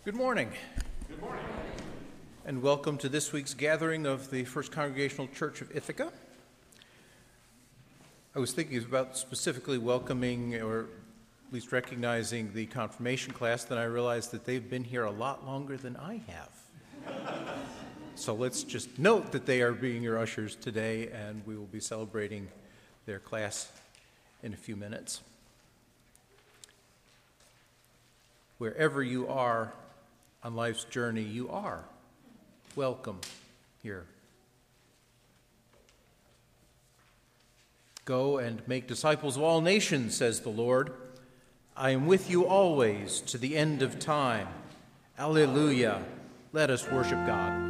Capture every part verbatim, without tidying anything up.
Good morning. Good morning. And welcome to this week's gathering of the First Congregational Church of Ithaca. I was thinking about specifically welcoming, or at least recognizing, the confirmation class, then I realized that they've been here a lot longer than I have. So let's just note that they are being your ushers today, and we will be celebrating their class in a few minutes. Wherever you are on life's journey, you are welcome here. Go and make disciples of all nations, says the Lord. I am with you always to the end of time. Alleluia. Let us worship God.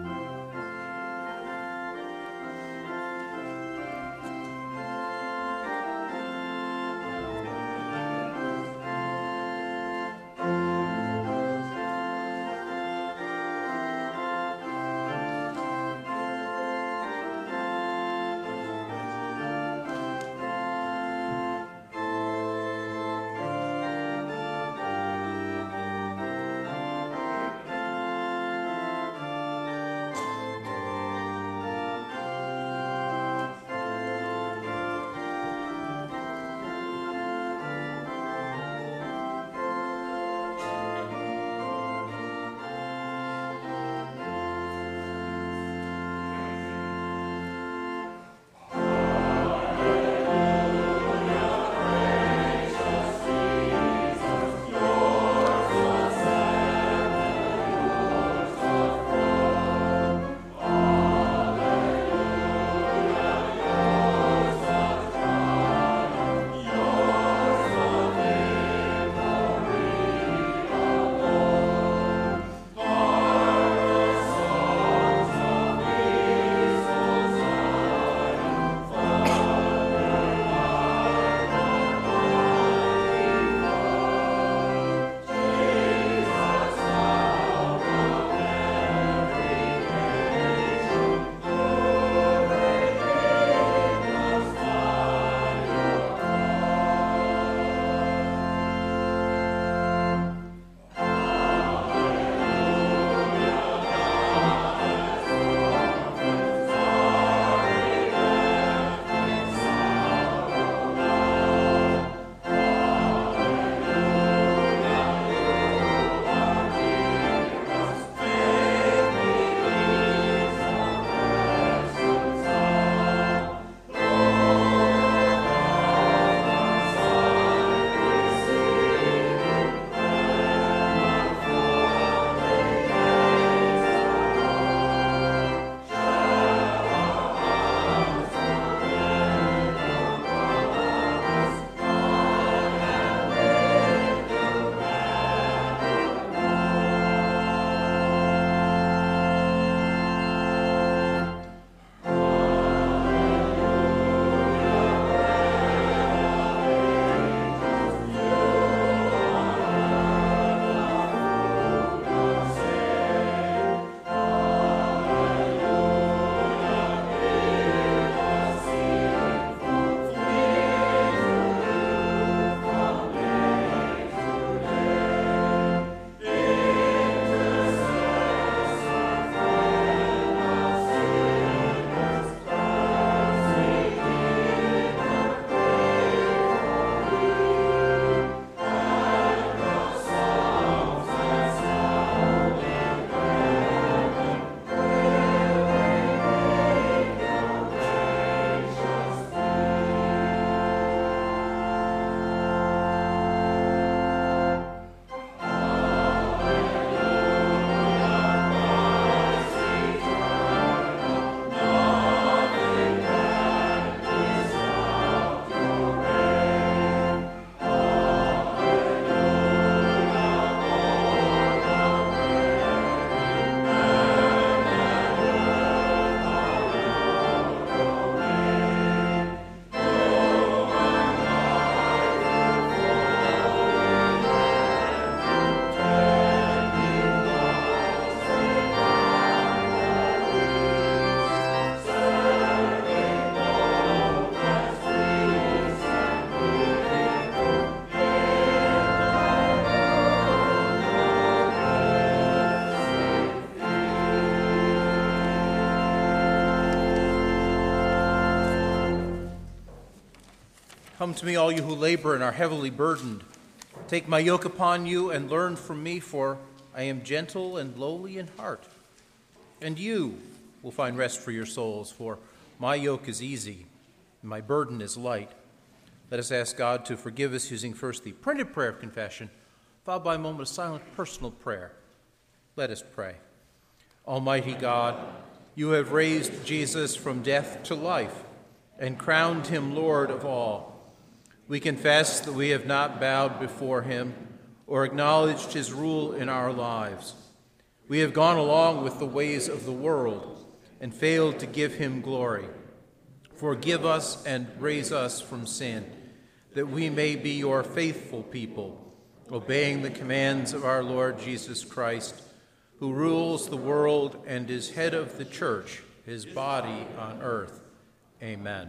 Come to me, all you who labor and are heavily burdened. Take my yoke upon you and learn from me, for I am gentle and lowly in heart. And you will find rest for your souls, for my yoke is easy and my burden is light. Let us ask God to forgive us using first the printed prayer of confession, followed by a moment of silent personal prayer. Let us pray. Almighty God, you have raised Jesus from death to life and crowned him Lord of all. We confess that we have not bowed before him or acknowledged his rule in our lives. We have gone along with the ways of the world and failed to give him glory. Forgive us and raise us from sin, that we may be your faithful people, obeying the commands of our Lord Jesus Christ, who rules the world and is head of the church, his body on earth. Amen.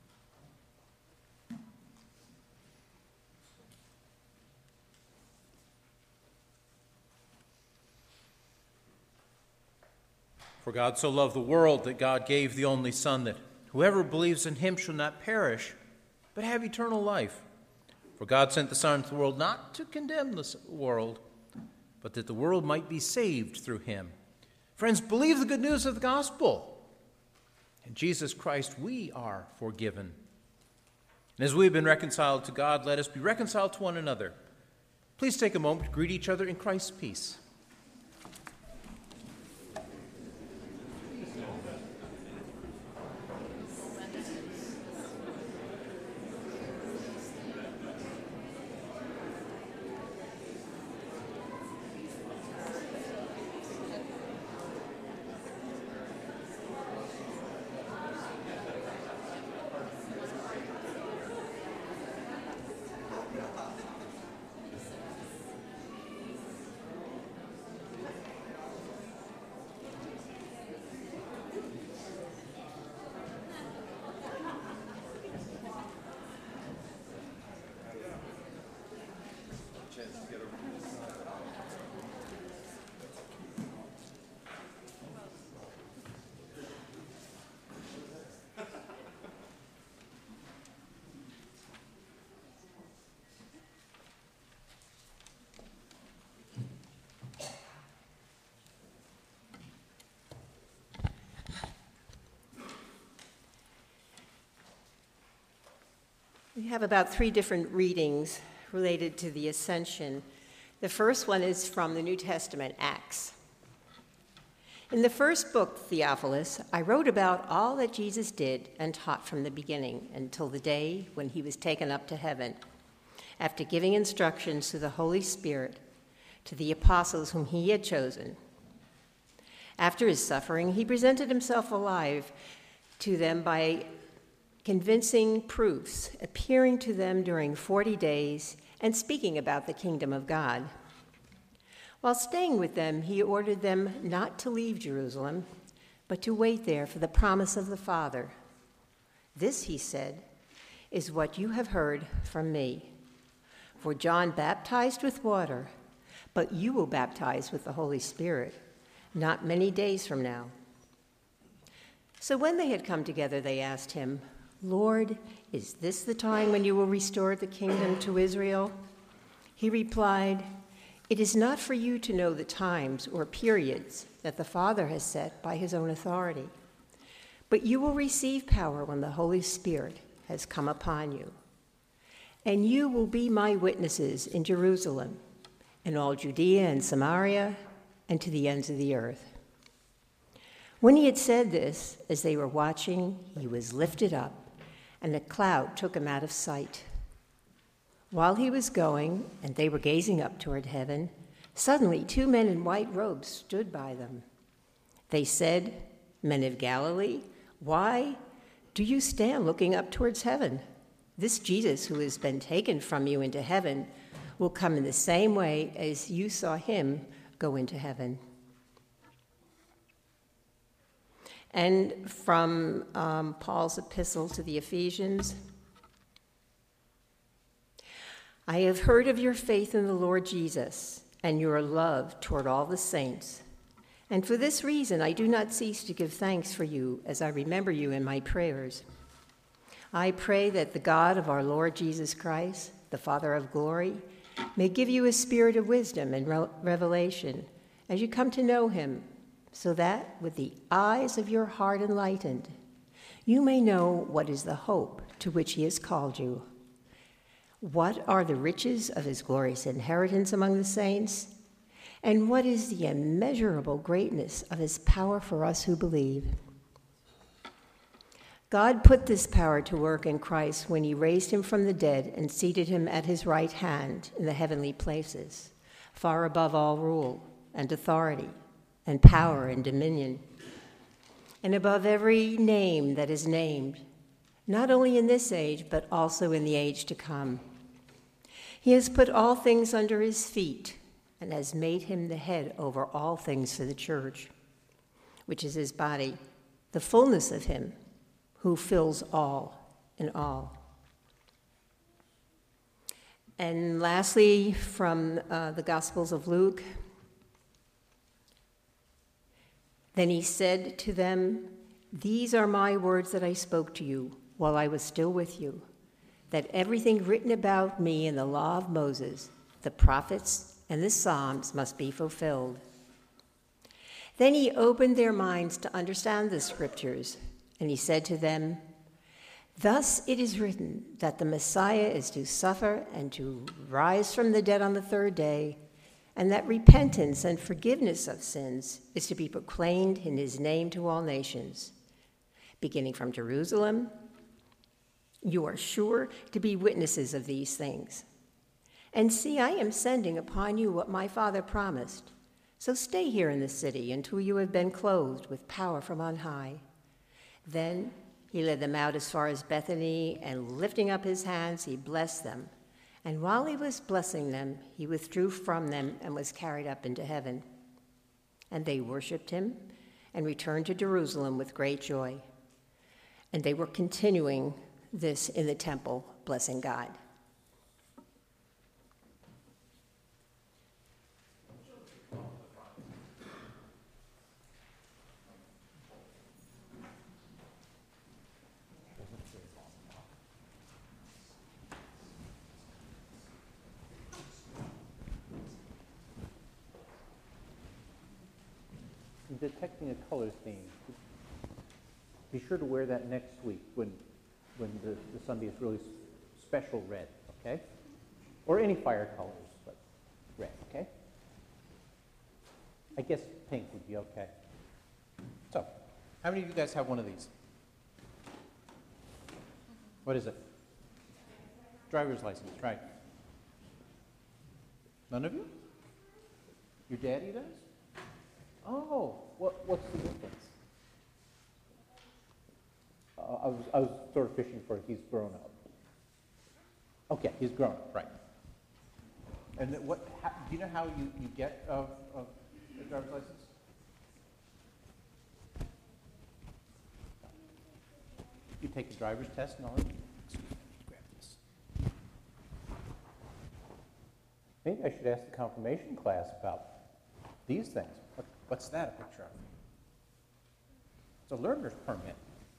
For God so loved the world that God gave the only Son, that whoever believes in him shall not perish, but have eternal life. For God sent the Son into the world not to condemn the world, but that the world might be saved through him. Friends, believe the good news of the gospel. In Jesus Christ we are forgiven. And as we have been reconciled to God, let us be reconciled to one another. Please take a moment to greet each other in Christ's peace. We have about three different readings related to the Ascension. The first one is from the New Testament, Acts. In the first book, Theophilus, I wrote about all that Jesus did and taught from the beginning until the day when he was taken up to heaven, after giving instructions through the Holy Spirit to the apostles whom he had chosen. After his suffering, he presented himself alive to them by convincing proofs, appearing to them during forty days and speaking about the kingdom of God. While staying with them, he ordered them not to leave Jerusalem, but to wait there for the promise of the Father. This, he said, is what you have heard from me. For John baptized with water, but you will baptize with the Holy Spirit not many days from now. So when they had come together, they asked him, Lord, is this the time when you will restore the kingdom to Israel? He replied, It is not for you to know the times or periods that the Father has set by his own authority, but you will receive power when the Holy Spirit has come upon you. And you will be my witnesses in Jerusalem, in all Judea and Samaria, and to the ends of the earth. When he had said this, as they were watching, he was lifted up, and a cloud took him out of sight. While he was going, and they were gazing up toward heaven, suddenly two men in white robes stood by them. They said, Men of Galilee, why do you stand looking up towards heaven? This Jesus who has been taken from you into heaven will come in the same way as you saw him go into heaven. And from um, Paul's epistle to the Ephesians, I have heard of your faith in the Lord Jesus and your love toward all the saints. And for this reason, I do not cease to give thanks for you as I remember you in my prayers. I pray that the God of our Lord Jesus Christ, the Father of glory, may give you a spirit of wisdom and re- revelation as you come to know him, so that, with the eyes of your heart enlightened, you may know what is the hope to which he has called you. What are the riches of his glorious inheritance among the saints? And what is the immeasurable greatness of his power for us who believe? God put this power to work in Christ when he raised him from the dead and seated him at his right hand in the heavenly places, far above all rule and authority and power and dominion, and above every name that is named, not only in this age, but also in the age to come. He has put all things under his feet and has made him the head over all things for the church, which is his body, the fullness of him who fills all in all. And lastly, from uh, the Gospels of Luke, then he said to them, "These are my words that I spoke to you while I was still with you, that everything written about me in the law of Moses, the prophets, and the Psalms must be fulfilled." Then he opened their minds to understand the scriptures, and he said to them, "Thus it is written that the Messiah is to suffer and to rise from the dead on the third day, and that repentance and forgiveness of sins is to be proclaimed in his name to all nations, beginning from Jerusalem. You are sure to be witnesses of these things. And see, I am sending upon you what my Father promised. So stay here in the city until you have been clothed with power from on high." Then he led them out as far as Bethany, and lifting up his hands, he blessed them. And while he was blessing them, he withdrew from them and was carried up into heaven. And they worshipped him and returned to Jerusalem with great joy. And they were continuing this in the temple, blessing God. Detecting a color theme. Be sure to wear that next week when when the, the Sunday is really special red, okay? Or any fire colors, but red, okay? I guess pink would be okay. So, how many of you guys have one of these? What is it? Driver's license, right. None of you? Your daddy does? Oh, what, what's the difference? Uh, I was I was sort of fishing for he's grown up. Okay, he's grown up, right. And then what? How, do you know how you, you get a, a, a driver's license? You take a driver's test and all that? Grab this. Maybe I should ask the confirmation class about these things. What, what's that a picture of? It's a learner's permit.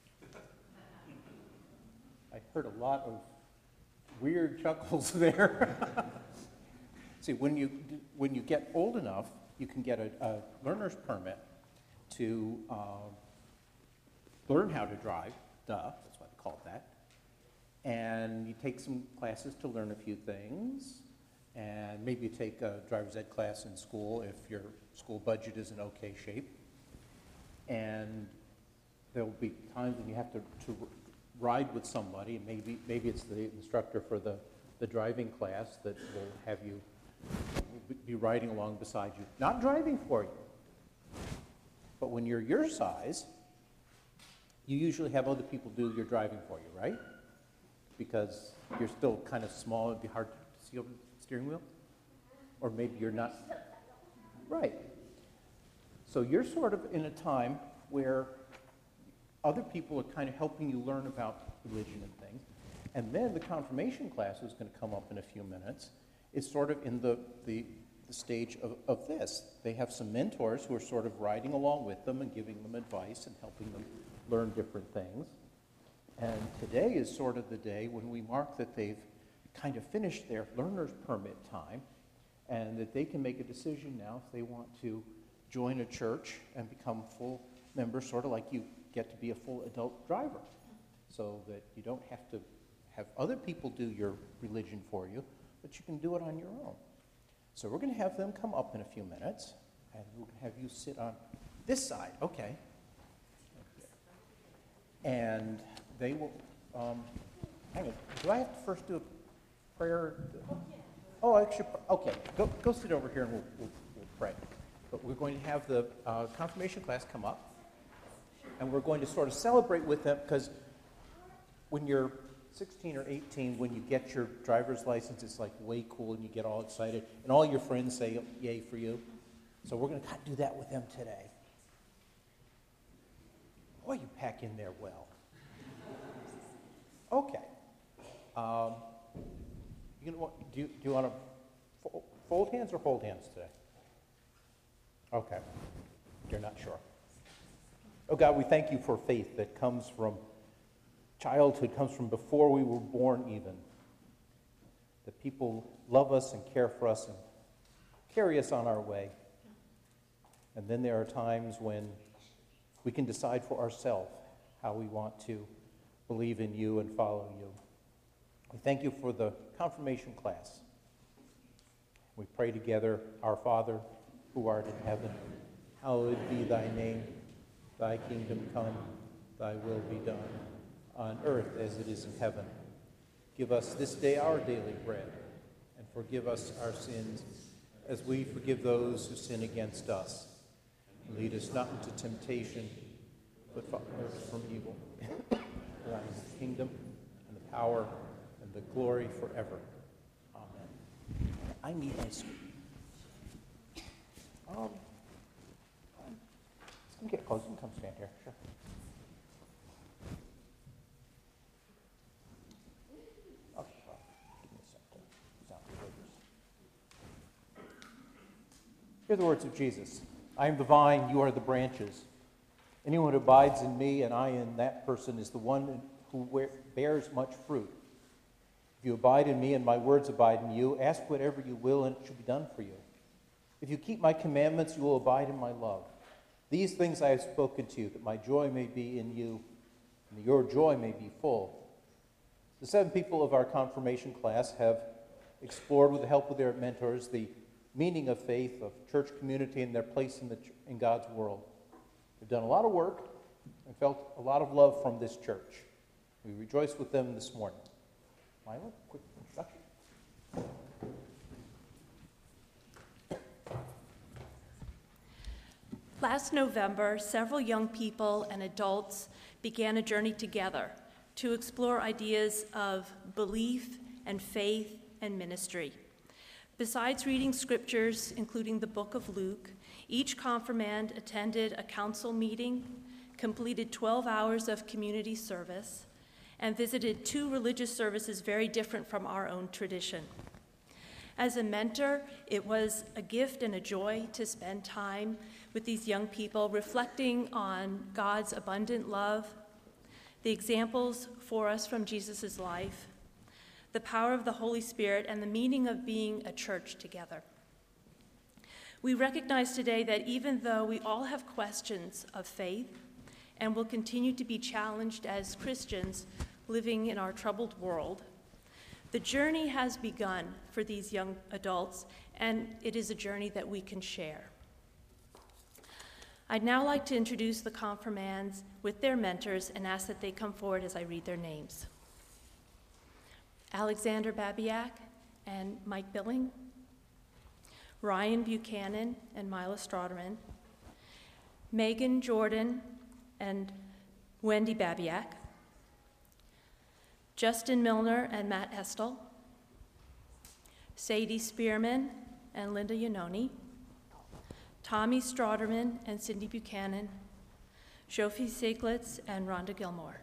I heard a lot of weird chuckles there. See, when you when you get old enough, you can get a, a learner's permit to uh, learn how to drive. Duh, that's why they call it that. And you take some classes to learn a few things, and maybe you take a driver's ed class in school if your school budget is in okay shape. And there will be times when you have to, to ride with somebody, and maybe maybe it's the instructor for the, the driving class that will have you be riding along beside you, not driving for you. But when you're your size, you usually have other people do your driving for you, right? Because you're still kind of small, it'd be hard to see over the steering wheel. Or maybe you're not. Right. So you're sort of in a time where other people are kind of helping you learn about religion and things. And then the confirmation class is going to come up in a few minutes. It's sort of in the, the, the stage of, of this. They have some mentors who are sort of riding along with them and giving them advice and helping them learn different things. And today is sort of the day when we mark that they've kind of finished their learner's permit time and that they can make a decision now if they want to join a church and become full members, sort of like you get to be a full adult driver, so that you don't have to have other people do your religion for you, but you can do it on your own. So we're going to have them come up in a few minutes, and we'll have you sit on this side. Okay. And they will, um, hang on, do I have to first do a prayer? Oh, I should, okay, go, go sit over here and we'll, we'll, we'll pray. But we're going to have the uh, confirmation class come up, and we're going to sort of celebrate with them, because when you're sixteen or eighteen, when you get your driver's license, it's like way cool, and you get all excited, and all your friends say, yay for you. So we're going to do that with them today. Boy, you pack in there well. Okay. Um, you gonna, do, you, do you want to fold hands or hold hands today? Okay. You're not sure. Oh, God, we thank you for faith that comes from childhood, comes from before we were born even. That people love us and care for us and carry us on our way. And then there are times when we can decide for ourselves how we want to believe in you and follow you. We thank you for the confirmation class. We pray together, Our Father, who art in heaven, hallowed be thy name. Thy kingdom come, thy will be done, on earth as it is in heaven. Give us this day our daily bread, and forgive us our sins, as we forgive those who sin against us. And lead us not into temptation, but deliver us from evil. For thine is the kingdom, and the power, and the glory forever. Amen. I need ice cream. Um, let's get close. You can come stand here. Sure. Oh, well, give me a second. Sound religious. Hear the words of Jesus. I am the vine, you are the branches. Anyone who abides in me and I in that person is the one who bears much fruit. If you abide in me and my words abide in you, ask whatever you will and it shall be done for you. If you keep my commandments, you will abide in my love. These things I have spoken to you, that my joy may be in you and that your joy may be full. The seven people of our confirmation class have explored, with the help of their mentors, the meaning of faith, of church community, and their place in, the, in God's world. They've done a lot of work and felt a lot of love from this church. We rejoice with them this morning. Milo, quick introduction. Last November, several young people and adults began a journey together to explore ideas of belief and faith and ministry. Besides reading scriptures, including the book of Luke, each confirmand attended a council meeting, completed twelve hours of community service, and visited two religious services very different from our own tradition. As a mentor, it was a gift and a joy to spend time with these young people, reflecting on God's abundant love, the examples for us from Jesus' life, the power of the Holy Spirit, and the meaning of being a church together. We recognize today that even though we all have questions of faith and will continue to be challenged as Christians living in our troubled world, the journey has begun for these young adults, and it is a journey that we can share. I'd now like to introduce the confirmands with their mentors and ask that they come forward as I read their names. Alexander Babiak and Mike Billing, Ryan Buchanan and Mila Strawderman, Megan Jordan and Wendy Babiak, Justin Milner and Matt Estel, Sadie Spearman and Linda Yanoni, Tommy Strawderman and Cindy Buchanan, Jofi Sieglitz and Rhonda Gilmore.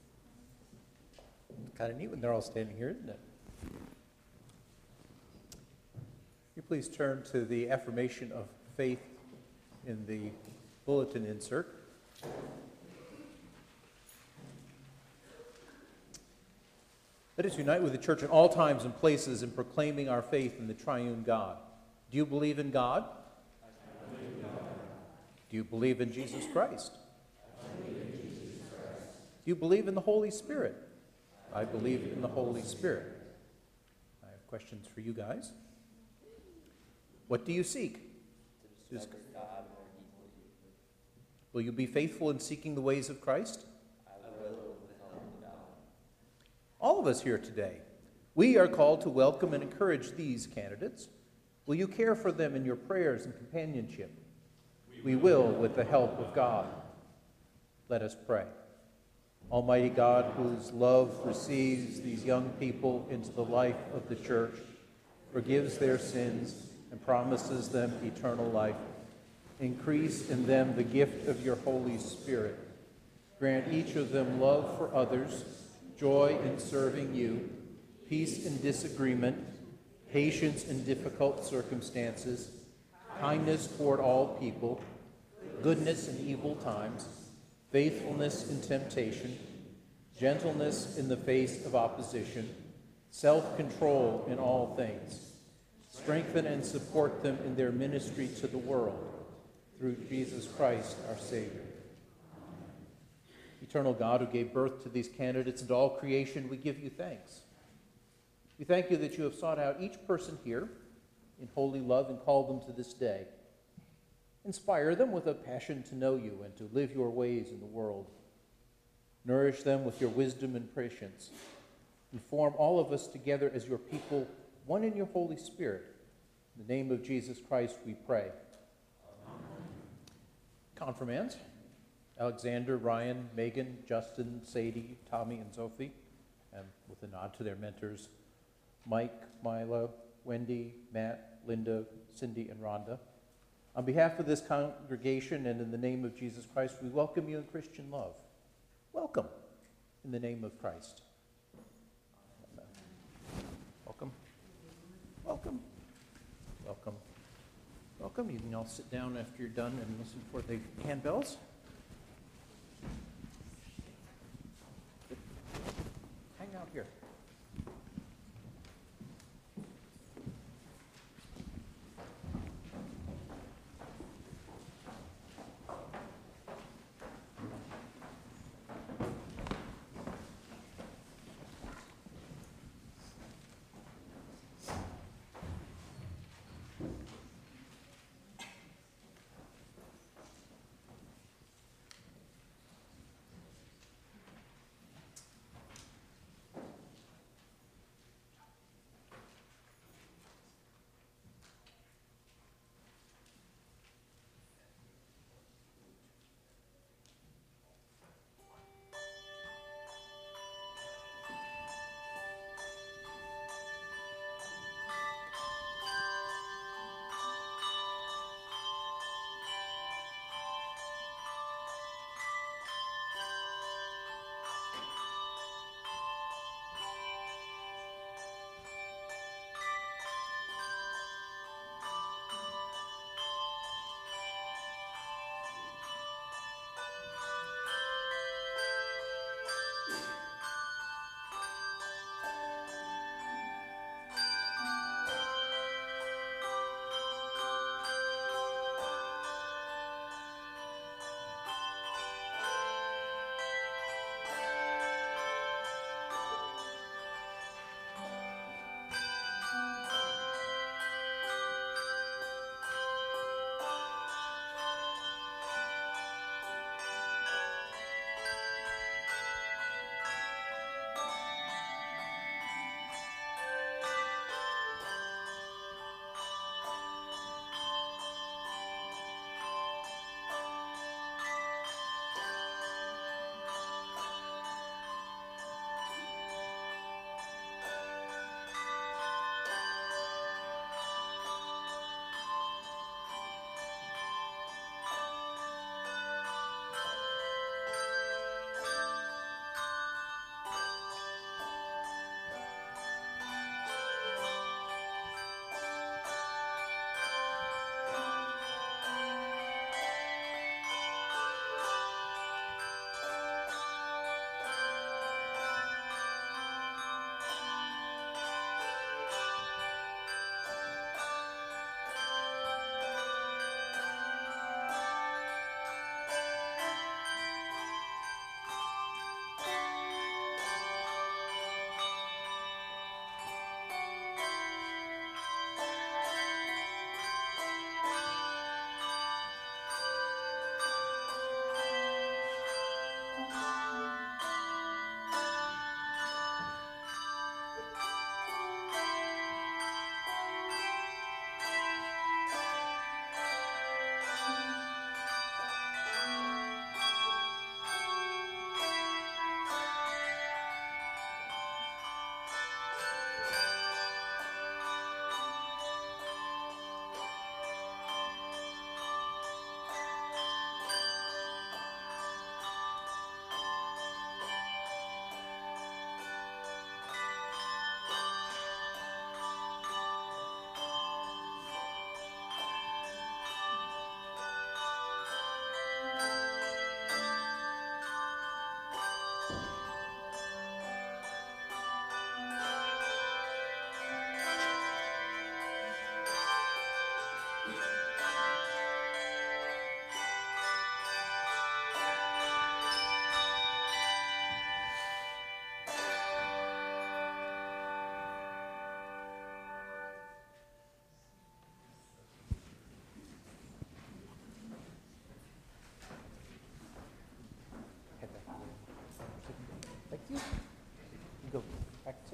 Kind of neat when they're all standing here, isn't it? please turn to the affirmation of faith in the bulletin insert. Let us unite with the church in all times and places in proclaiming our faith in the triune God. Do you believe in God? I believe in God. Do you believe in Jesus Christ? I believe in Jesus Christ. Do you believe in the Holy Spirit? I believe in the Holy Spirit. I have questions for you guys. What do you seek? To discover God more deeply. Will you be faithful in seeking the ways of Christ? All of us here today, we are called to welcome and encourage these candidates. Will you care for them in your prayers and companionship? We will, with the help of God. Let us pray. Almighty God, whose love receives these young people into the life of the church, forgives their sins, and promises them eternal life, increase in them the gift of your Holy Spirit. Grant each of them love for others, joy in serving you, peace in disagreement, patience in difficult circumstances, kindness toward all people, goodness in evil times, faithfulness in temptation, gentleness in the face of opposition, self-control in all things. Strengthen and support them in their ministry to the world, through Jesus Christ, our Savior. Eternal God, who gave birth to these candidates and all creation, we give you thanks. We thank you that you have sought out each person here in holy love and called them to this day. Inspire them with a passion to know you and to live your ways in the world. Nourish them with your wisdom and patience. And form all of us together as your people, one in your Holy Spirit. In the name of Jesus Christ we pray. Confirmands. Alexander, Ryan, Megan, Justin, Sadie, Tommy, and Sophie, and with a nod to their mentors, Mike, Mila, Wendy, Matt, Linda, Cindy, and Rhonda. On behalf of this congregation and in the name of Jesus Christ, we welcome you in Christian love. Welcome in the name of Christ. Welcome. Welcome. Welcome. Welcome. You can all sit down after you're done and listen for the handbells. Hang out here. Go back to.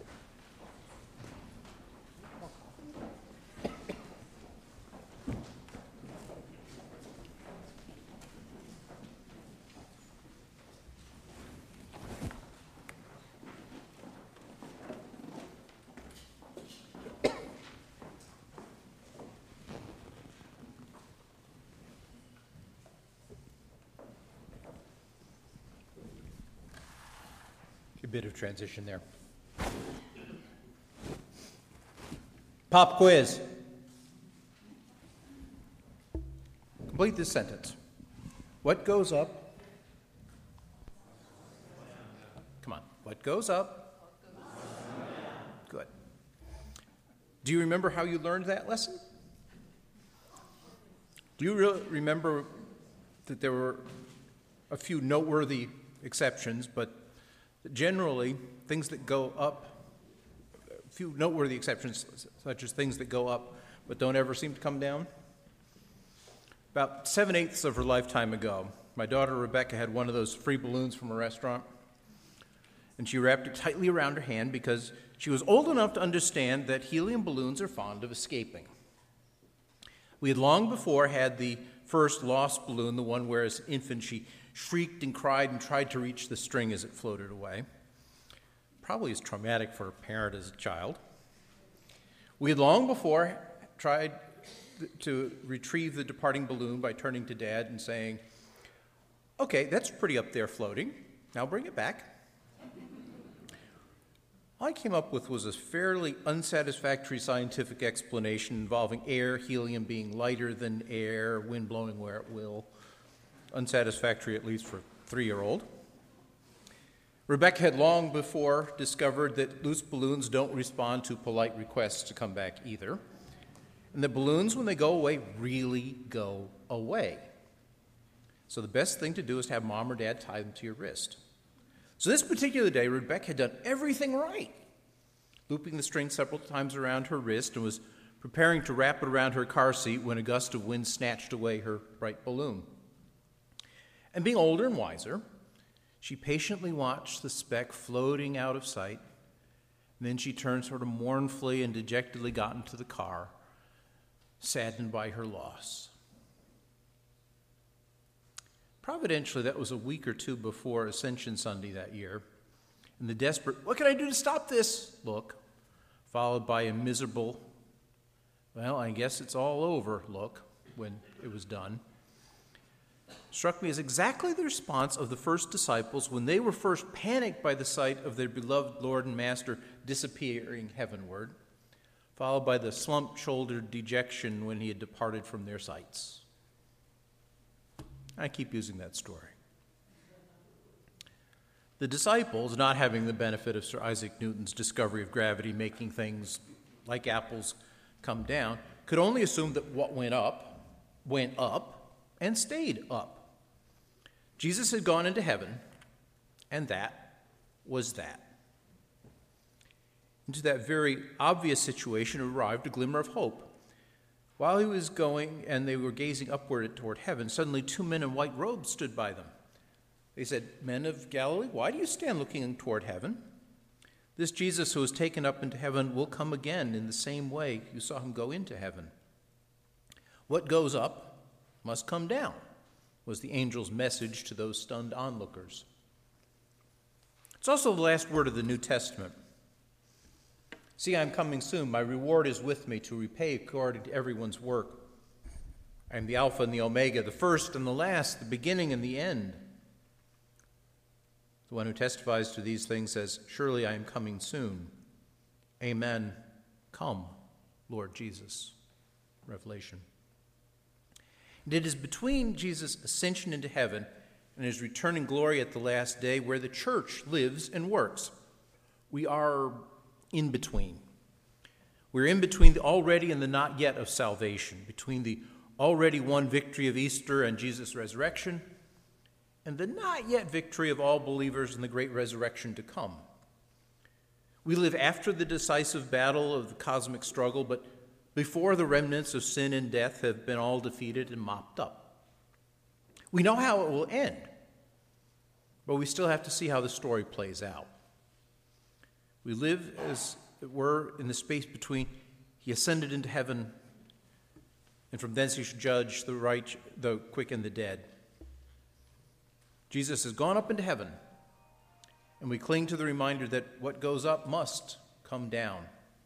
A bit of transition there. Pop quiz. Complete this sentence. What goes up? Come on. What goes up? Good. Do you remember how you learned that lesson? Do you really remember that there were a few noteworthy exceptions, but generally, things that go up, a few noteworthy exceptions, such as things that go up but don't ever seem to come down? About seven-eighths of her lifetime ago, my daughter Rebecca had one of those free balloons from a restaurant, and she wrapped it tightly around her hand because she was old enough to understand that helium balloons are fond of escaping. We had long before had the first lost balloon, the one where as an infant she shrieked and cried and tried to reach the string as it floated away. Probably as traumatic for a parent as a child. We had long before tried to retrieve the departing balloon by turning to Dad and saying, "Okay, that's pretty up there floating. Now bring it back." All I came up with was a fairly unsatisfactory scientific explanation involving air, helium being lighter than air, wind blowing where it will. Unsatisfactory, at least for a three-year-old. Rebecca had long before discovered that loose balloons don't respond to polite requests to come back either, and that balloons, when they go away, really go away. So the best thing to do is have Mom or Dad tie them to your wrist. So this particular day, Rebecca had done everything right, looping the string several times around her wrist and was preparing to wrap it around her car seat when a gust of wind snatched away her bright balloon. And being older and wiser, she patiently watched the speck floating out of sight, and then she turned sort of mournfully and dejectedly got into the car, saddened by her loss. Providentially, that was a week or two before Ascension Sunday that year, and the desperate, "What can I do to stop this?" look, followed by a miserable, "Well, I guess it's all over" look when it was done, struck me as exactly the response of the first disciples when they were first panicked by the sight of their beloved Lord and Master disappearing heavenward, followed by the slump-shouldered dejection when he had departed from their sights. I keep using that story. The disciples, not having the benefit of Sir Isaac Newton's discovery of gravity making things like apples come down, could only assume that what went up, went up, and stayed up. Jesus had gone into heaven, and that was that. Into that very obvious situation arrived a glimmer of hope. While he was going and they were gazing upward toward heaven, suddenly two men in white robes stood by them. They said, "Men of Galilee, why do you stand looking toward heaven? This Jesus who was taken up into heaven will come again in the same way you saw him go into heaven. What goes up must come down," was the angel's message to those stunned onlookers. It's also the last word of the New Testament. "See, I am coming soon. My reward is with me to repay according to everyone's work. I am the Alpha and the Omega, the first and the last, the beginning and the end." The one who testifies to these things says, "Surely I am coming soon. Amen. Come, Lord Jesus." Revelation. And it is between Jesus' ascension into heaven and his return in glory at the last day where the church lives and works. We are in between. We're in between the already and the not yet of salvation, between the already won victory of Easter and Jesus' resurrection, and the not yet victory of all believers in the great resurrection to come. We live after the decisive battle of the cosmic struggle, but before the remnants of sin and death have been all defeated and mopped up. We know how it will end, but we still have to see how the story plays out. We live, as it were, in the space between he ascended into heaven, and from thence he should judge the right, the quick and the dead. Jesus has gone up into heaven, and we cling to the reminder that what goes up must come down.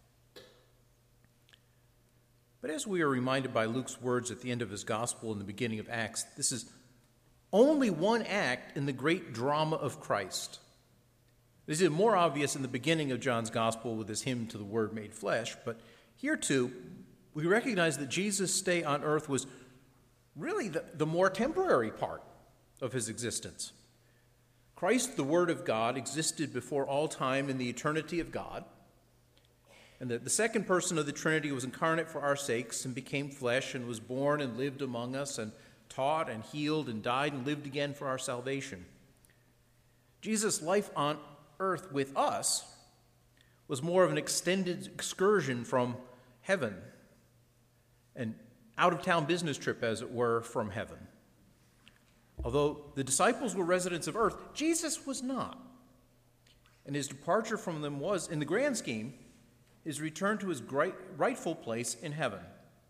But as we are reminded by Luke's words at the end of his gospel in the beginning of Acts, this is only one act in the great drama of Christ. This is more obvious in the beginning of John's gospel with his hymn to the Word made flesh, but here too, we recognize that Jesus' stay on earth was really the, the more temporary part of his existence. Christ, the Word of God, existed before all time in the eternity of God, and that the second person of the Trinity was incarnate for our sakes and became flesh and was born and lived among us and taught and healed and died and lived again for our salvation. Jesus' life on earth with us was more of an extended excursion from heaven, an out-of-town business trip, as it were, from heaven. Although the disciples were residents of earth, Jesus was not. And his departure from them was, in the grand scheme, his return to his great, rightful place in heaven.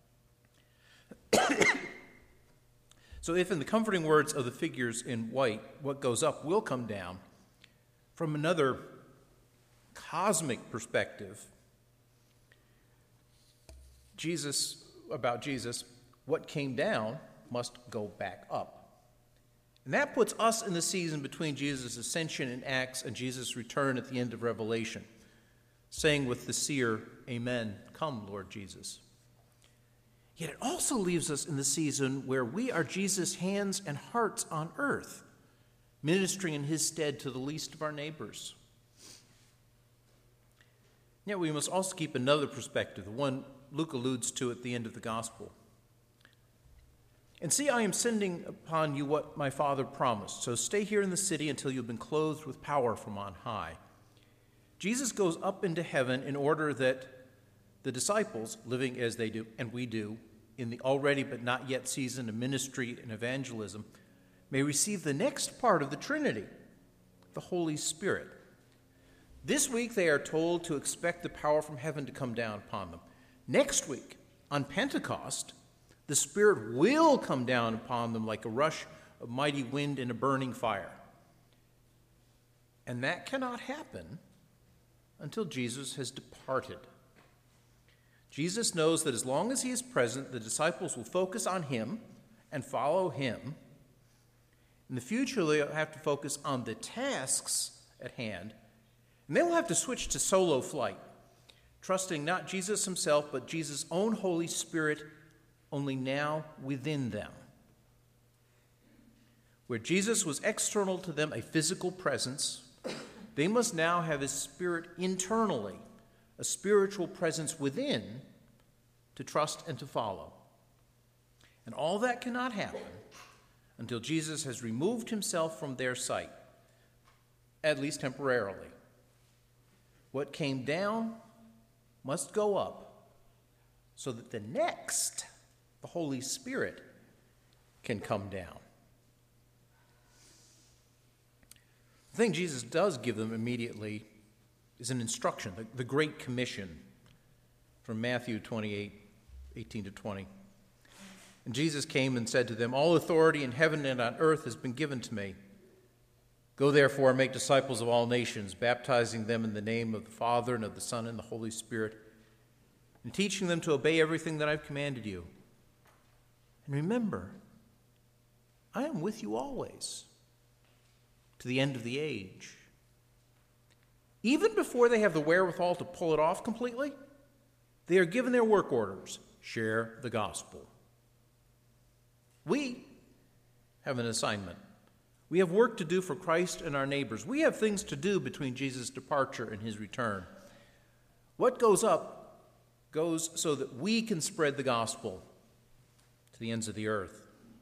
So if, in the comforting words of the figures in white, what goes up will come down, from another cosmic perspective, Jesus, about Jesus, what came down must go back up. And that puts us in the season between Jesus' ascension in Acts and Jesus' return at the end of Revelation, saying with the seer, "Amen, come, Lord Jesus." Yet it also leaves us in the season where we are Jesus' hands and hearts on earth, ministering in his stead to the least of our neighbors. Yet we must also keep another perspective, the one Luke alludes to at the end of the gospel. "And see, I am sending upon you what my Father promised, so stay here in the city until you've been clothed with power from on high." Jesus goes up into heaven in order that the disciples, living as they do, and we do, in the already but not yet season of ministry and evangelism, may receive the next part of the Trinity, the Holy Spirit. This week they are told to expect the power from heaven to come down upon them. Next week, on Pentecost, the Spirit will come down upon them like a rush of mighty wind in a burning fire. And that cannot happen until Jesus has departed. Jesus knows that as long as he is present, the disciples will focus on him and follow him. In the future, they'll have to focus on the tasks at hand, and they will have to switch to solo flight, trusting not Jesus himself, but Jesus' own Holy Spirit, only now within them. Where Jesus was external to them, a physical presence, they must now have his Spirit internally, a spiritual presence within, to trust and to follow. And all that cannot happen until Jesus has removed himself from their sight, at least temporarily. What came down must go up so that the next, the Holy Spirit, can come down. The thing Jesus does give them immediately is an instruction, the, the Great Commission from Matthew twenty-eight, eighteen to twenty. "And Jesus came and said to them, 'All authority in heaven and on earth has been given to me. Go therefore and make disciples of all nations, baptizing them in the name of the Father and of the Son and the Holy Spirit, and teaching them to obey everything that I've commanded you. And remember, I am with you always, to the end of the age.'" Even before they have the wherewithal to pull it off completely, they are given their work orders: share the gospel. We have an assignment. We have work to do for Christ and our neighbors. We have things to do between Jesus' departure and his return. What goes up goes so that we can spread the gospel to the ends of the earth.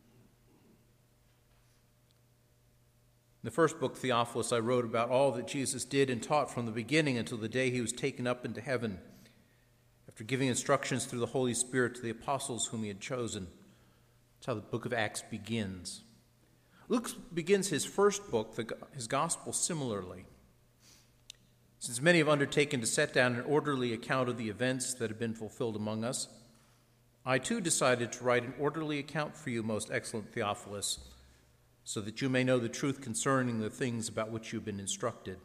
In the first book, Theophilus, I wrote about all that Jesus did and taught from the beginning until the day he was taken up into heaven, after giving instructions through the Holy Spirit to the apostles whom he had chosen. That's how the book of Acts begins. Luke begins his first book, the, his gospel, similarly. Since many have undertaken to set down an orderly account of the events that have been fulfilled among us, I too decided to write an orderly account for you, most excellent Theophilus, so that you may know the truth concerning the things about which you've been instructed.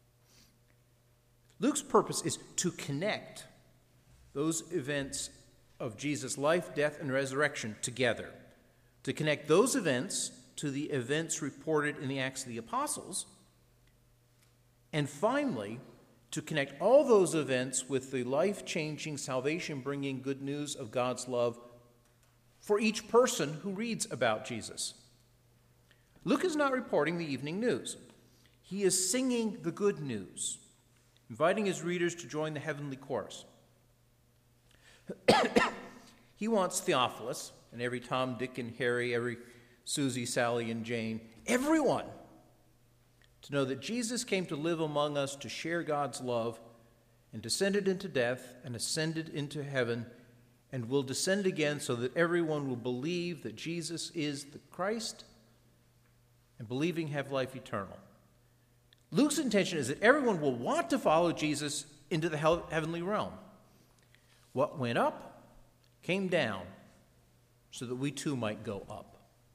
Luke's purpose is to connect those events of Jesus' life, death, and resurrection together, to connect those events to the events reported in the Acts of the Apostles, and finally, to connect all those events with the life-changing, salvation-bringing good news of God's love for each person who reads about Jesus. Luke is not reporting the evening news. He is singing the good news, inviting his readers to join the heavenly chorus. He wants Theophilus, and every Tom, Dick, and Harry, every Susie, Sally, and Jane, everyone, to know that Jesus came to live among us to share God's love and descended into death and ascended into heaven and will descend again so that everyone will believe that Jesus is the Christ and believing have life eternal. Luke's intention is that everyone will want to follow Jesus into the heavenly realm. What went up came down so that we too might go up.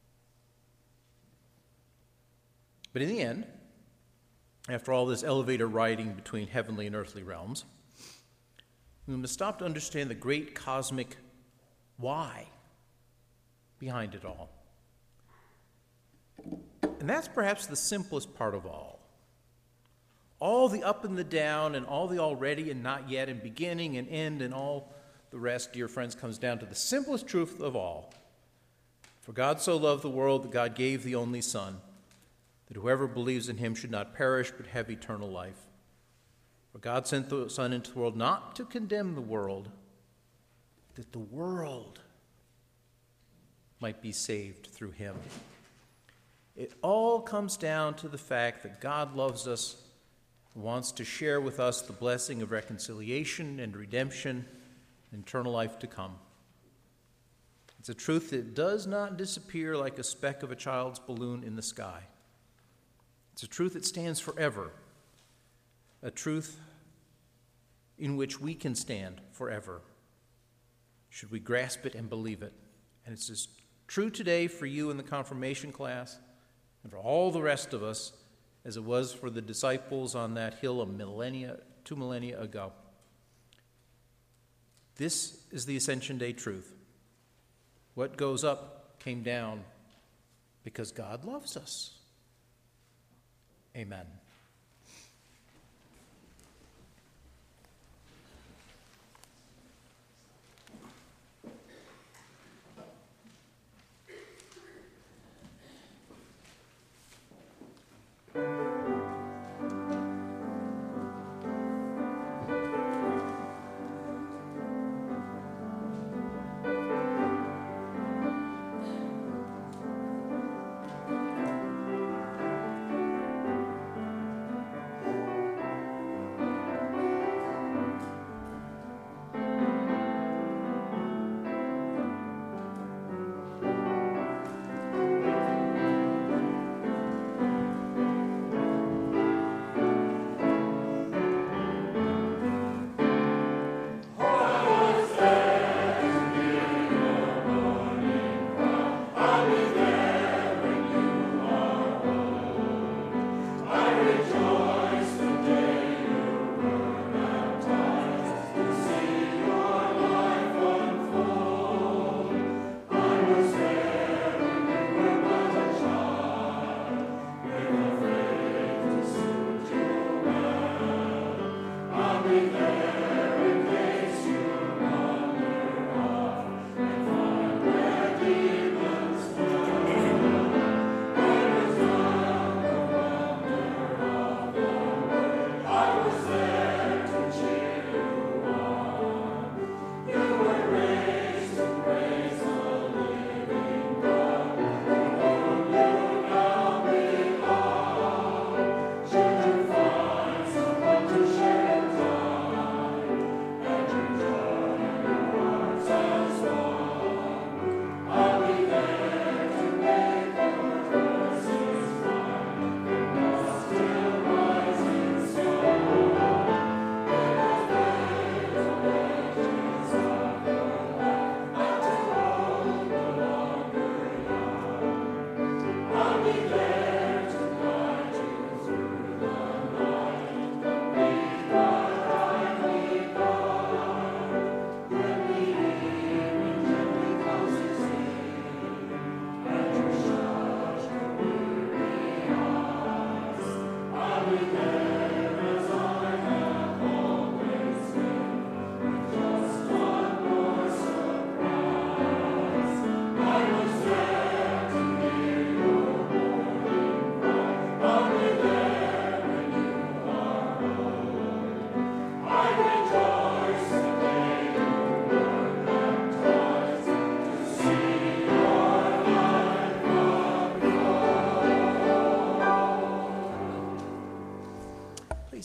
But in the end, after all this elevator riding between heavenly and earthly realms, we must stop to understand the great cosmic why behind it all. And that's perhaps the simplest part of all. All the up and the down and all the already and not yet and beginning and end and all the rest, dear friends, comes down to the simplest truth of all. For God so loved the world that God gave the only Son, that whoever believes in him should not perish but have eternal life. For God sent the Son into the world not to condemn the world, that the world might be saved through him. It all comes down to the fact that God loves us, wants to share with us the blessing of reconciliation and redemption and eternal life to come. It's a truth that does not disappear like a speck of a child's balloon in the sky. It's a truth that stands forever, a truth in which we can stand forever, should we grasp it and believe it. And it's as true today for you in the confirmation class and for all the rest of us as it was for the disciples on that hill a millennia, two millennia ago. This is the Ascension Day truth. What goes up came down because God loves us. Amen.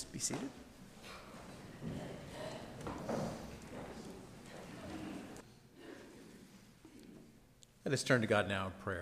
Be seated. Let us turn to God now in prayer.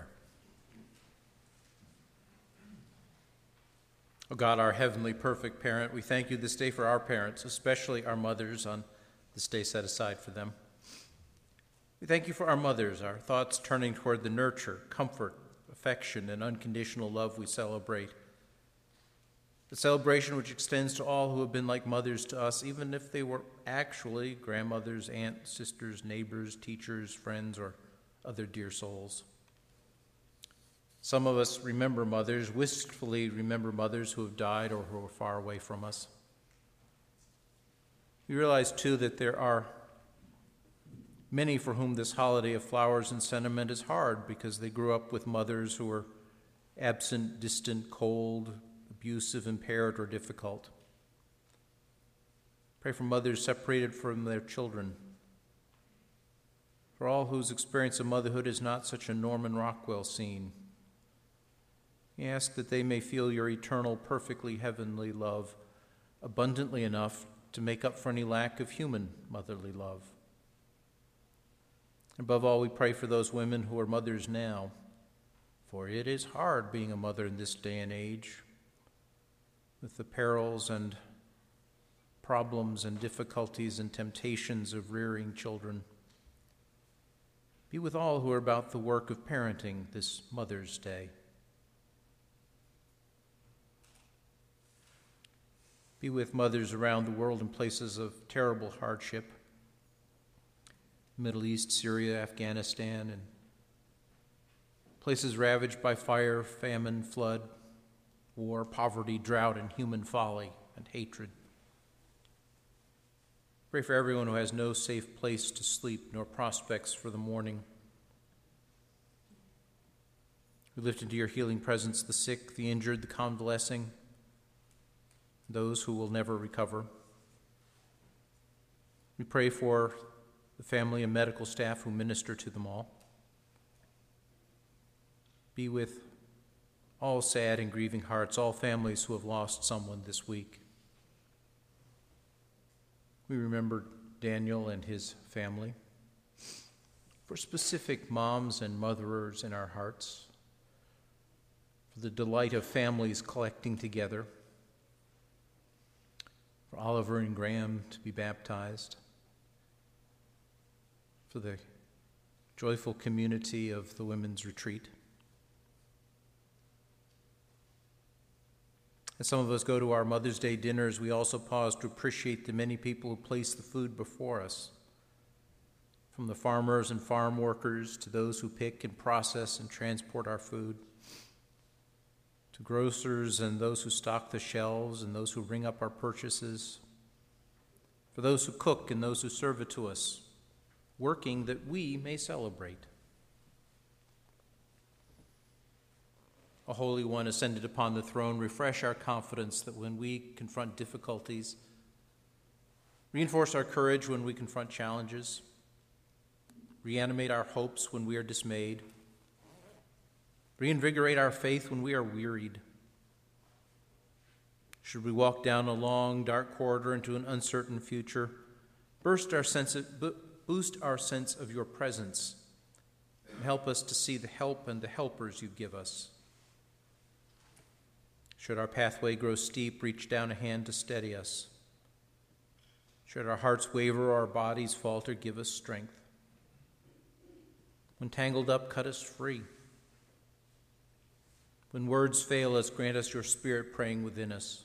O God, our heavenly perfect parent, we thank you this day for our parents, especially our mothers on this day set aside for them. We thank you for our mothers, our thoughts turning toward the nurture, comfort, affection, and unconditional love we celebrate. The celebration which extends to all who have been like mothers to us, even if they were actually grandmothers, aunts, sisters, neighbors, teachers, friends, or other dear souls. Some of us remember mothers, wistfully remember mothers who have died or who are far away from us. We realize, too, that there are many for whom this holiday of flowers and sentiment is hard because they grew up with mothers who were absent, distant, cold, abusive, impaired, or difficult. Pray for mothers separated from their children, for all whose experience of motherhood is not such a Norman Rockwell scene. We ask that they may feel your eternal, perfectly heavenly love abundantly enough to make up for any lack of human motherly love. Above all, we pray for those women who are mothers now, for it is hard being a mother in this day and age, with the perils and problems and difficulties and temptations of rearing children. Be with all who are about the work of parenting this Mother's Day. Be with mothers around the world in places of terrible hardship, Middle East, Syria, Afghanistan, and places ravaged by fire, famine, flood, war, poverty, drought, and human folly and hatred. Pray for everyone who has no safe place to sleep nor prospects for the morning. We lift into your healing presence the sick, the injured, the convalescing, those who will never recover. We pray for the family and medical staff who minister to them all. Be with all sad and grieving hearts, all families who have lost someone this week. We remember Daniel and his family. For specific moms and motherers in our hearts, for the delight of families collecting together, for Oliver and Graham to be baptized, for the joyful community of the women's retreat. As some of us go to our Mother's Day dinners, we also pause to appreciate the many people who place the food before us, from the farmers and farm workers to those who pick and process and transport our food, to grocers and those who stock the shelves and those who ring up our purchases, for those who cook and those who serve it to us, working that we may celebrate. O Holy One ascended upon the throne, refresh our confidence that when we confront difficulties, reinforce our courage when we confront challenges, reanimate our hopes when we are dismayed, reinvigorate our faith when we are wearied. Should we walk down a long, dark corridor into an uncertain future, burst our sense of, boost our sense of your presence, and help us to see the help and the helpers you give us. Should our pathway grow steep, reach down a hand to steady us. Should our hearts waver or our bodies falter, give us strength. When tangled up, cut us free. When words fail us, grant us your Spirit praying within us.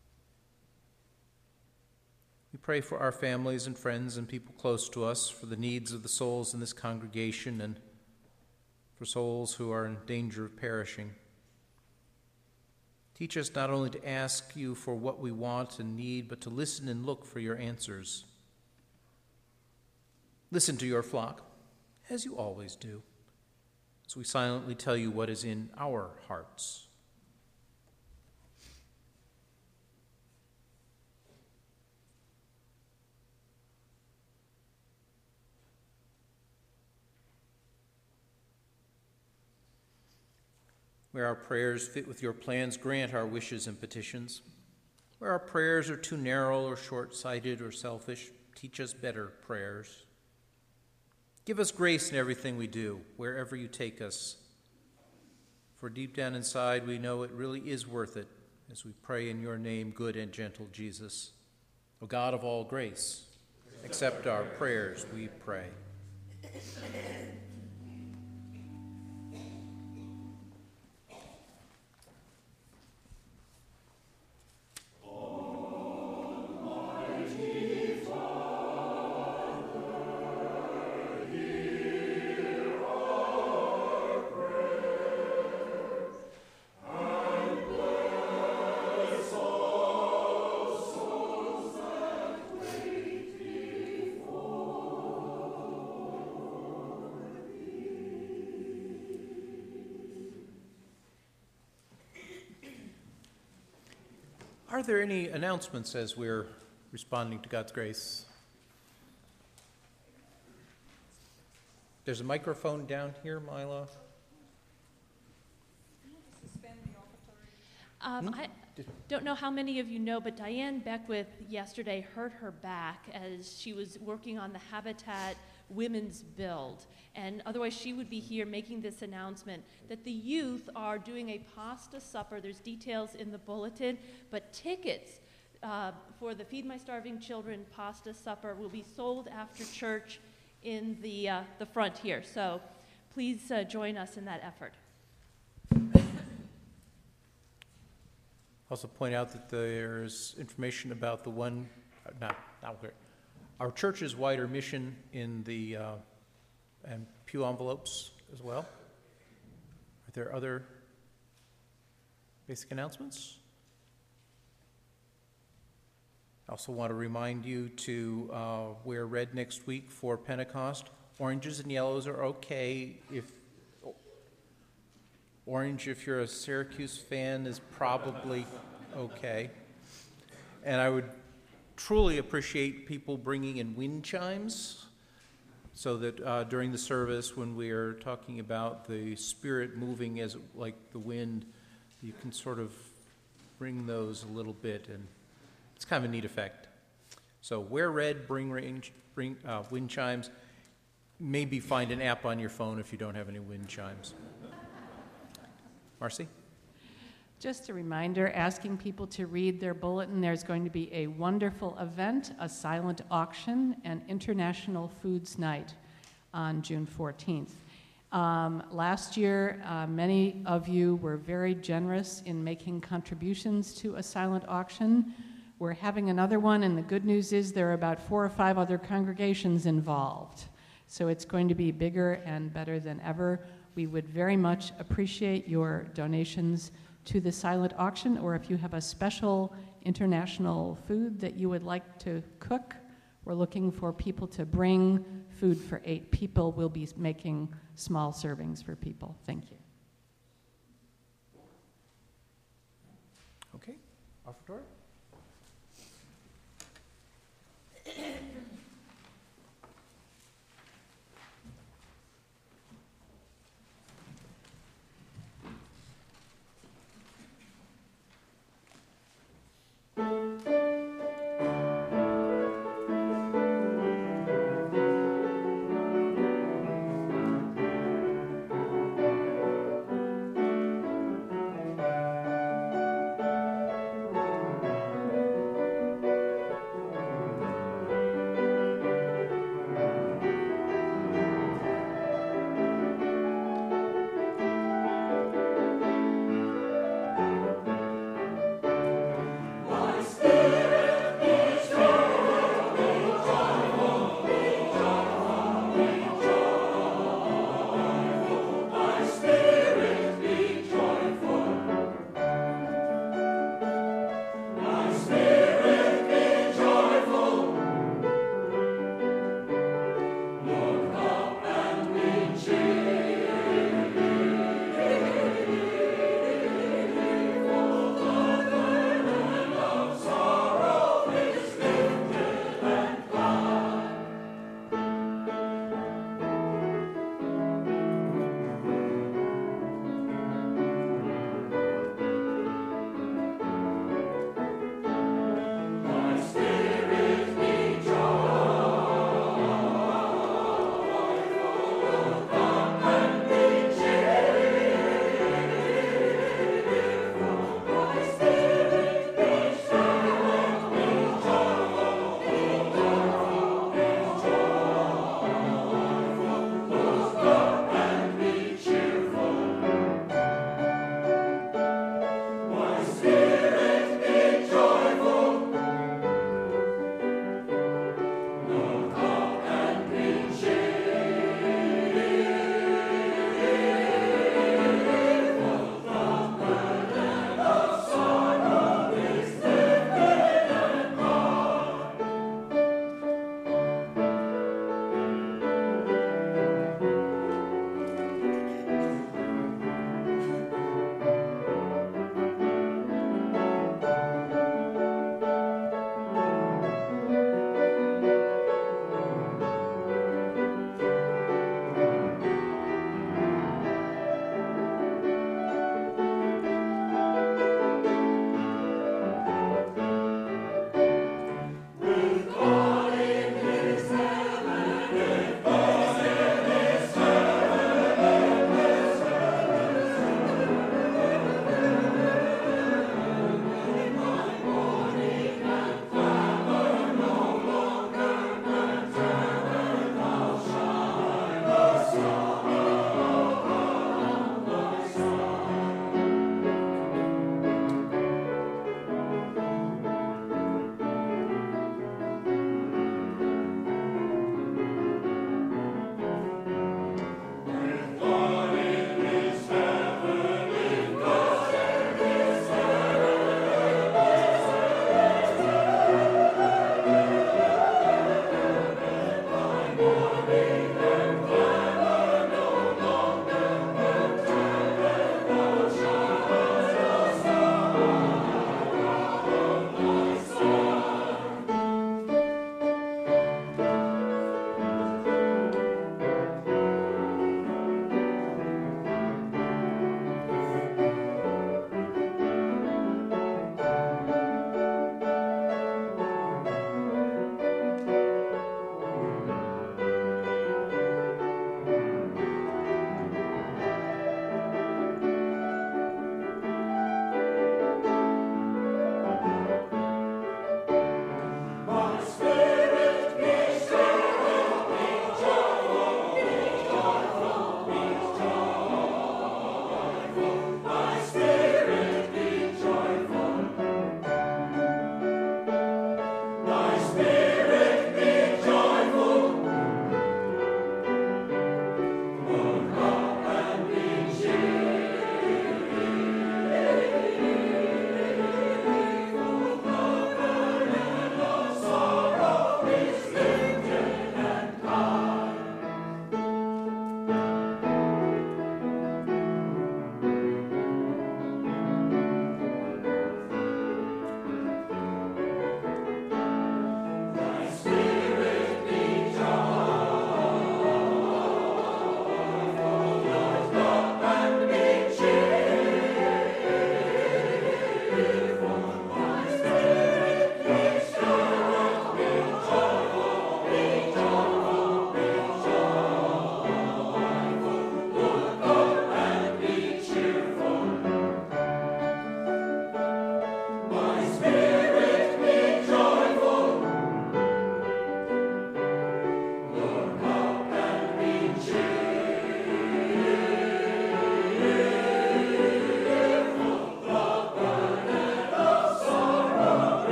We pray for our families and friends and people close to us, for the needs of the souls in this congregation and for souls who are in danger of perishing. Teach us not only to ask you for what we want and need, but to listen and look for your answers. Listen to your flock, as you always do, as we silently tell you what is in our hearts. Where our prayers fit with your plans, grant our wishes and petitions. Where our prayers are too narrow or short-sighted or selfish, teach us better prayers. Give us grace in everything we do, wherever you take us. For deep down inside, we know it really is worth it as we pray in your name, good and gentle Jesus. O God of all grace, accept our prayers, we pray. Are there any announcements as we're responding to God's grace? There's a microphone down here, Mila. Um, I don't know how many of you know, but Diane Beckwith yesterday hurt her back as she was working on the Habitat Women's Build. And otherwise she would be here making this announcement that the youth are doing a pasta supper. There's details in the bulletin, but tickets uh, for the Feed My Starving Children pasta supper will be sold after church in the, uh, the front here. So please uh, join us in that effort. Also point out that there's information about the one, uh, not, not where, our church's wider mission in the uh, and pew envelopes as well. Are there other basic announcements? I also want to remind you to uh, wear red next week for Pentecost. Oranges and yellows are okay. If orange, if you're a Syracuse fan, is probably okay. And I would truly appreciate people bringing in wind chimes so that uh, during the service when we are talking about the Spirit moving as like the wind, you can sort of bring those a little bit, and it's kind of a neat effect. So wear red, bring, range, bring uh, wind chimes. Maybe find an app on your phone if you don't have any wind chimes. Marcy? Just a reminder, asking people to read their bulletin. There's going to be a wonderful event, a silent auction, and International Foods Night on June fourteenth. Um, last year, uh, many of you were very generous in making contributions to a silent auction. We're having another one, and the good news is there are about four or five other congregations involved. So it's going to be bigger and better than ever. We would very much appreciate your donations to the silent auction, or if you have a special international food that you would like to cook, we're looking for people to bring food for eight people. We'll be making small servings for people. Thank you. Okay, offertory.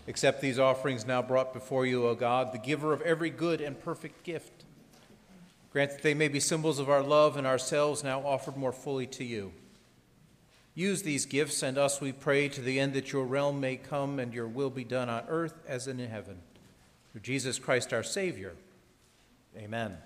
Accept these offerings now brought before you, O God, the giver of every good and perfect gift. Grant that they may be symbols of our love and ourselves now offered more fully to you. Use these gifts and us, we pray, to the end that your realm may come and your will be done on earth as in heaven. Through Jesus Christ our Savior. Amen.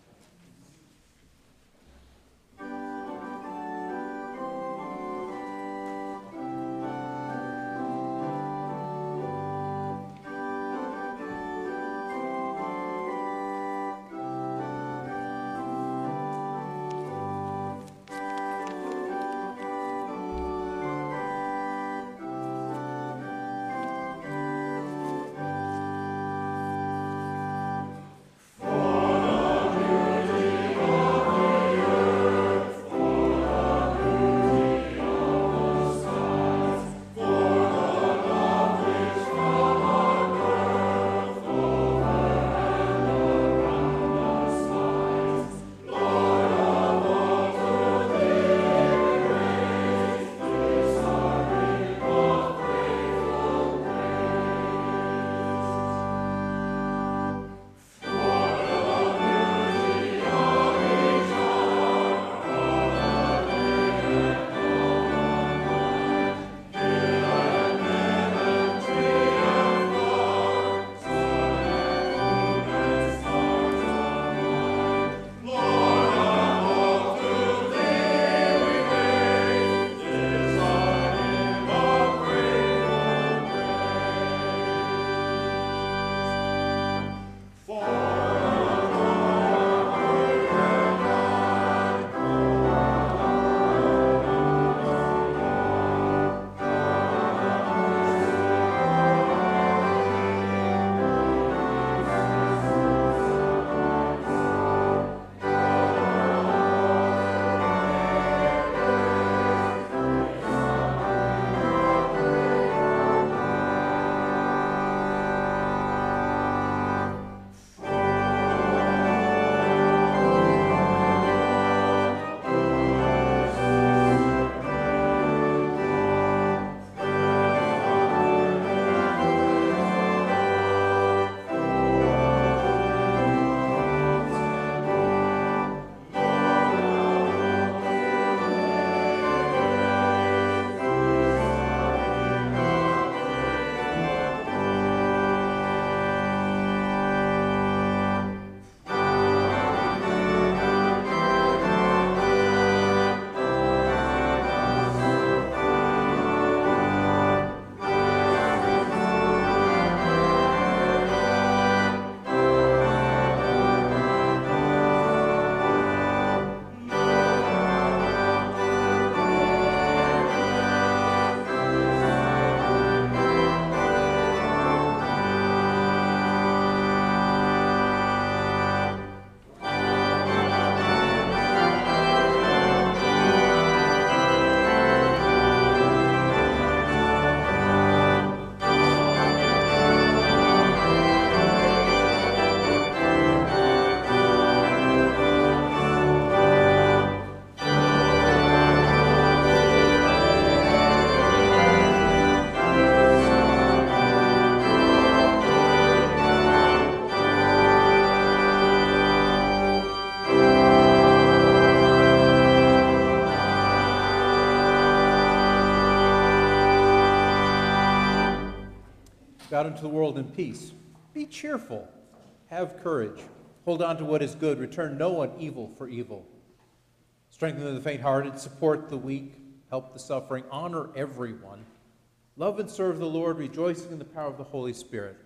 Go out into the world in peace. Be cheerful. Have courage. Hold on to what is good. Return no one evil for evil. Strengthen the faint-hearted. Support the weak. Help the suffering. Honor everyone. Love and serve the Lord, rejoicing in the power of the Holy Spirit.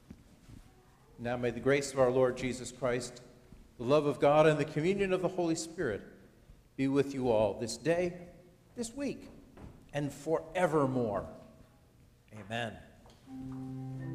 Now may the grace of our Lord Jesus Christ, the love of God, and the communion of the Holy Spirit be with you all this day, this week, and forevermore. Amen.